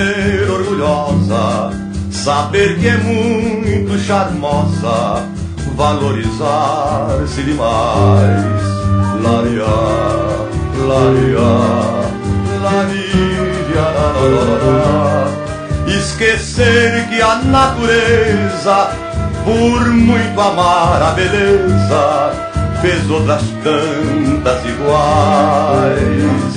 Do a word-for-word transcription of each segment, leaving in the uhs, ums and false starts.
ser orgulhosa, saber que é muito charmosa, valorizar-se demais. Laria, laria, laria, laria. Esquecer que a natureza, por muito amar a beleza, fez outras tantas iguais.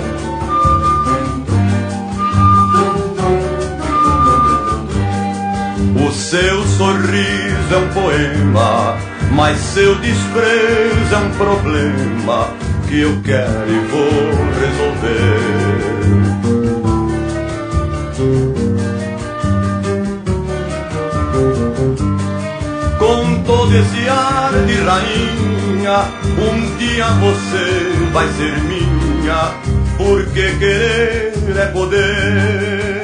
O seu sorriso é um poema, mas seu desprezo é um problema que eu quero e vou resolver. Com todo esse ar de rainha, um dia você vai ser minha, porque querer é poder.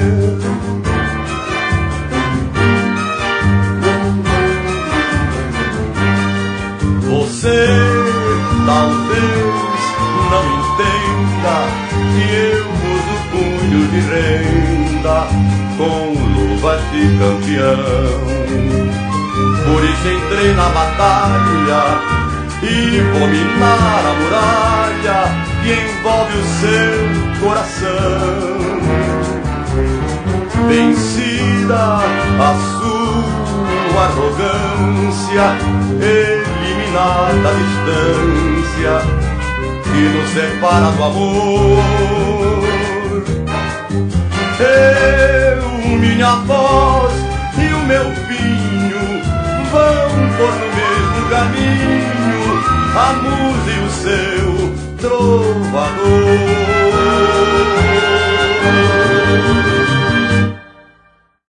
Você talvez não entenda que eu uso punho de renda com luvas de campeão. Por isso entrei na batalha e vou minar a muralha que envolve o seu coração. Vencida a sua arrogância, eliminada a distância que nos separa do amor. Eu, minha voz e o meu pinho vão por no mesmo caminho, a musa e o seu trovador.